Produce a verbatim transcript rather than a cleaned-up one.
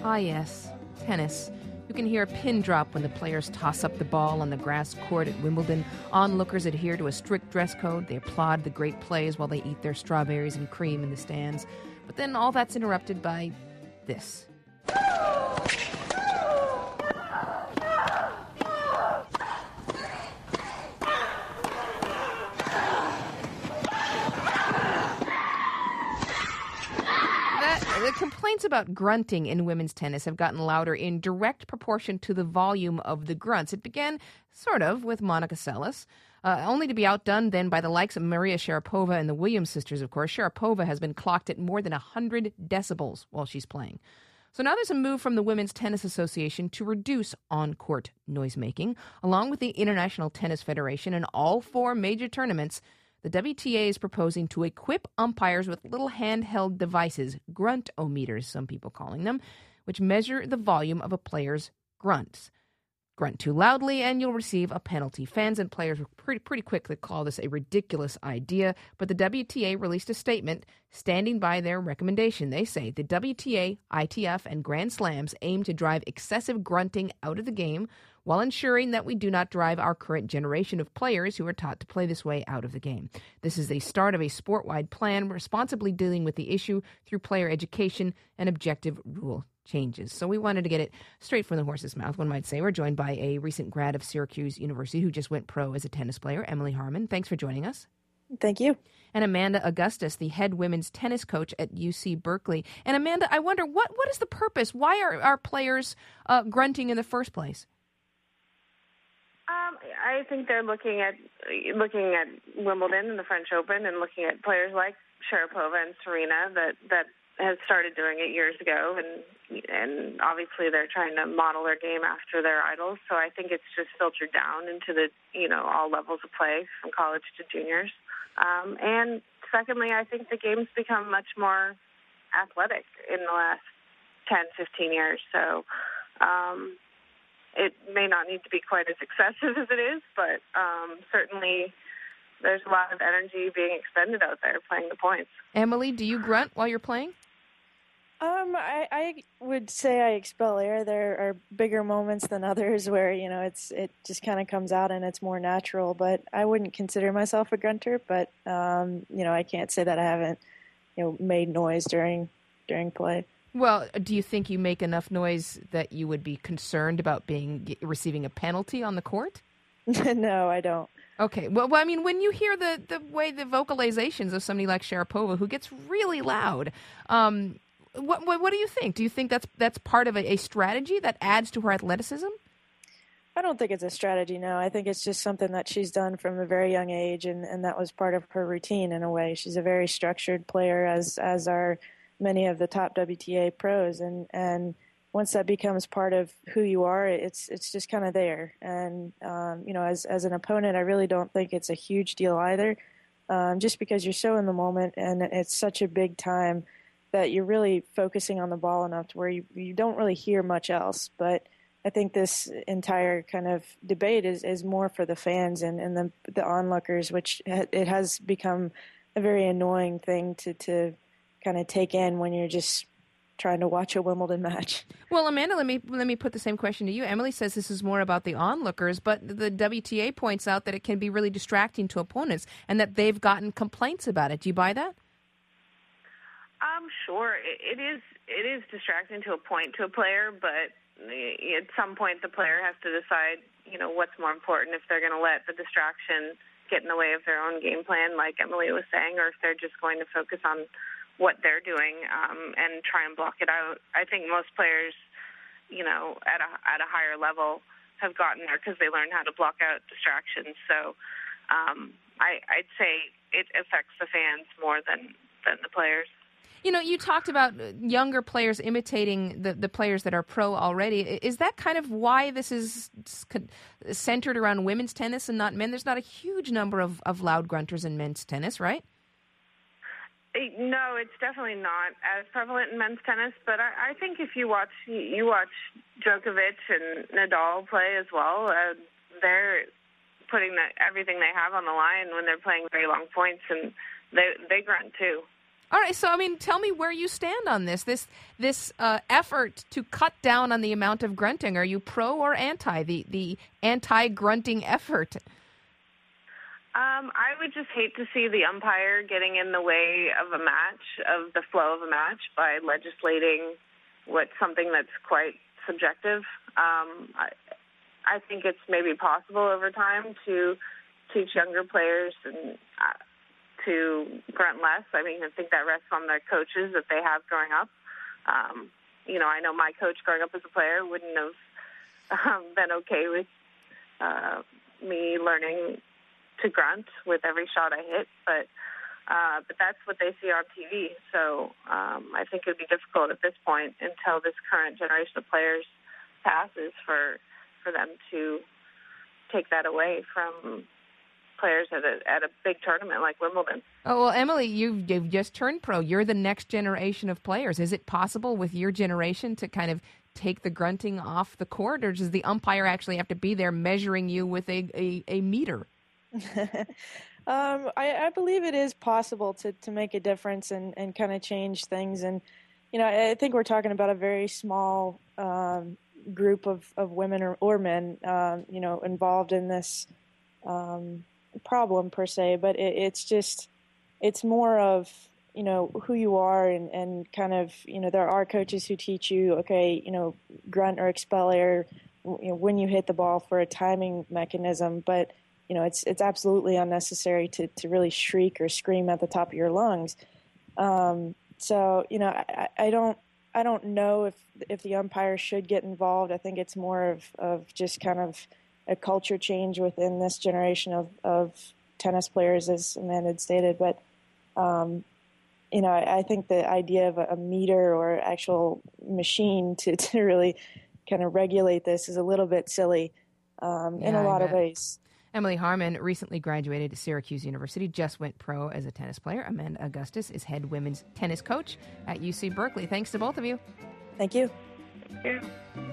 Ah, yes, tennis. You can hear a pin drop when the players toss up the ball on the grass court at Wimbledon. Onlookers adhere to a strict dress code. They applaud the great plays while they eat their strawberries and cream in the stands. But then all that's interrupted by this. The complaints about grunting in women's tennis have gotten louder in direct proportion to the volume of the grunts. It began, sort of, with Monica Seles, uh, only to be outdone then by the likes of Maria Sharapova and the Williams sisters, of course. Sharapova has been clocked at more than one hundred decibels while she's playing. So now there's a move from the Women's Tennis Association to reduce on-court noisemaking. Along with the International Tennis Federation and all four major tournaments, the W T A is proposing to equip umpires with little handheld devices, gruntometers, some people calling them, which measure the volume of a player's grunts. Grunt too loudly and you'll receive a penalty. Fans and players will pretty, pretty quickly call this a ridiculous idea, but the W T A released a statement standing by their recommendation. They say the W T A, I T F, and Grand Slams aim to drive excessive grunting out of the game while ensuring that we do not drive our current generation of players who are taught to play this way out of the game. This is the start of a sport-wide plan responsibly dealing with the issue through player education and objective rule changes. So we wanted to get it straight from the horse's mouth, one might say. We're joined by a recent grad of Syracuse University who just went pro as a tennis player, Emily Harmon. Thanks for joining us. Thank you. And Amanda Augustus, the head women's tennis coach at U C Berkeley. And Amanda, I wonder, what, what is the purpose? Why are our players uh, grunting in the first place? Um, I think they're looking at looking at Wimbledon and the French Open and looking at players like Sharapova and Serena that, that has started doing it years ago, and and obviously they're trying to model their game after their idols. So I think it's just filtered down into the, you know, all levels of play from college to juniors. Um, and secondly, I think the game's become much more athletic in the last ten, fifteen years. So um, it may not need to be quite as excessive as it is, but um, certainly there's a lot of energy being expended out there playing the points. Emily, do you grunt while you're playing? Um, I, I would say I expel air. There are bigger moments than others where, you know, it's it just kind of comes out and it's more natural. But I wouldn't consider myself a grunter. But, um, you know, I can't say that I haven't, you know, made noise during during play. Well, do you think you make enough noise that you would be concerned about being receiving a penalty on the court? No, I don't. Okay. Well, well, I mean, when you hear the, the way the vocalizations of somebody like Sharapova, who gets really loud, um, what, what what do you think? Do you think that's that's part of a, a strategy that adds to her athleticism? I don't think it's a strategy, no. I think it's just something that she's done from a very young age, and, and that was part of her routine in a way. She's a very structured player, as as are many of the top W T A pros, and, and once that becomes part of who you are, it's it's just kind of there. And, um, you know, as, as an opponent, I really don't think it's a huge deal either, um, just because you're so in the moment, and it's such a big time that you're really focusing on the ball enough to where you, you don't really hear much else. But I think this entire kind of debate is, is more for the fans and, and the, the onlookers, which it has become a very annoying thing to, to kind of take in when you're just trying to watch a Wimbledon match. Well, Amanda, let me let me put the same question to you. Emily says this is more about the onlookers, but the W T A points out that it can be really distracting to opponents and that they've gotten complaints about it. Do you buy that? Um, sure. It, it is it is distracting to a point to a player, but at some point the player has to decide, you know, what's more important, if they're going to let the distraction get in the way of their own game plan, like Emily was saying, or if they're just going to focus on what they're doing um, and try and block it out. I think most players, you know, at a at a higher level have gotten there because they learned how to block out distractions. So um, I, I'd say it affects the fans more than, than the players. You know, you talked about younger players imitating the, the players that are pro already. Is that kind of why this is centered around women's tennis and not men? There's not a huge number of, of loud grunters in men's tennis, right? No, it's definitely not as prevalent in men's tennis. But I, I think if you watch you watch Djokovic and Nadal play as well, uh, they're putting the, everything they have on the line when they're playing very long points, and they they grunt too. All right, so I mean, tell me where you stand on this. This this uh, effort to cut down on the amount of grunting. Are you pro or anti the the anti-grunting effort? Um, I would just hate to see the umpire getting in the way of a match, of the flow of a match, by legislating what something that's quite subjective. Um, I, I think it's maybe possible over time to teach younger players and. Uh, to grunt less. I mean, I think that rests on the coaches that they have growing up. Um, you know, I know my coach growing up as a player wouldn't have um, been okay with uh, me learning to grunt with every shot I hit, but uh, but that's what they see on T V. So um, I think it would be difficult at this point until this current generation of players passes for for them to take that away from players at a at a big tournament like Wimbledon. Oh, well, Emily, you've, you've just turned pro. You're the next generation of players. Is it possible with your generation to kind of take the grunting off the court, or does the umpire actually have to be there measuring you with a, a, a meter? um, I, I believe it is possible to, to make a difference and, and kind of change things. And, you know, I think we're talking about a very small um, group of, of women or, or men, um, you know, involved in this um problem per se, but it, it's just it's more of, you know, who you are and, and kind of, you know, there are coaches who teach you, okay, you know, grunt or expel air, you know, when you hit the ball for a timing mechanism, but you know, it's it's absolutely unnecessary to, to really shriek or scream at the top of your lungs. Um, so, you know, I, I don't I don't know if if the umpire should get involved. I think it's more of, of just kind of a culture change within this generation of, of tennis players, as Amanda had stated. But, um, you know, I, I think the idea of a, a meter or actual machine to, to really kind of regulate this is a little bit silly um, yeah, in a lot of ways. Emily Harmon recently graduated at Syracuse University, just went pro as a tennis player. Amanda Augustus is head women's tennis coach at U C Berkeley. Thanks to both of you. Thank you. Thank you.